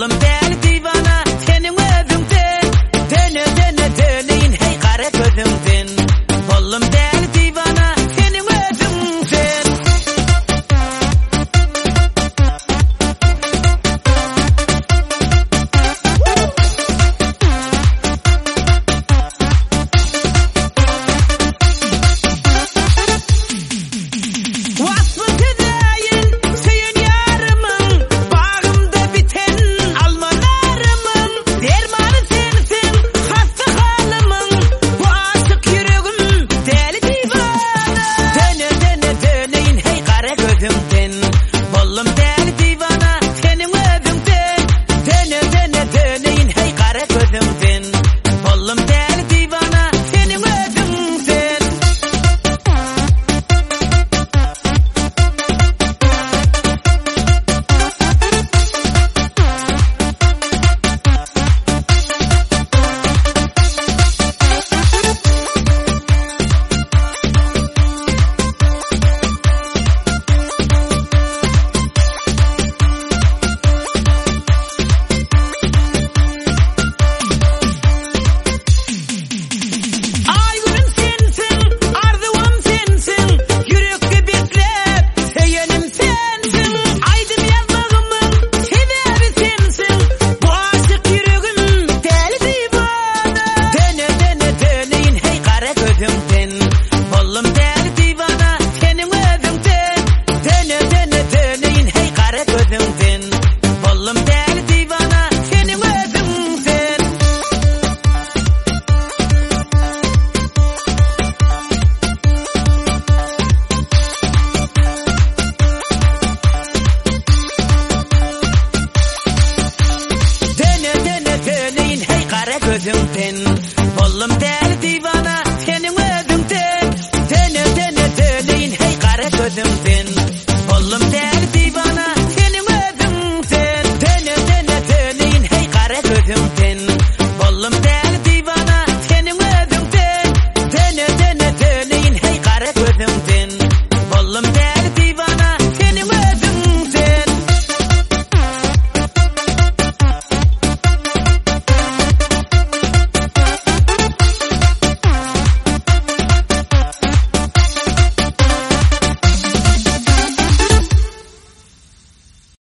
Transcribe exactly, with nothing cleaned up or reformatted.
Bollum deli divana senin özünden. Döne döne döneyin hey kara gözümden. Bollum deli divana senin özünden. Vasfı tüzeyin suyun yarımın, bağımda biten almalarımın, dermanı sensin hasta halımın, bu aşık yüreğim deli divana. Döne döne döneyin hey kara gözümden. Bollum deli divana senin özünden. Döne döne döneyin hey kara gözümden. Bollum deli divana senin özünden. Ay gülüm sensin, arzuam sensin, yürekte beklep seyenim sensin. Aydın yazmağımın sebebi sensin, bu aşık yüreğim deli divana. Döne döne döneyin hey kara gözümden. Bollum deli divana senin özünden. Döne döne döneyin hey kara gözümden. Bollum deli divana senin özünden. Döne döne döneyin hey kara gözümden. Bollum deli divana senin özünden. Döne döne döneyin hey kara gözümden.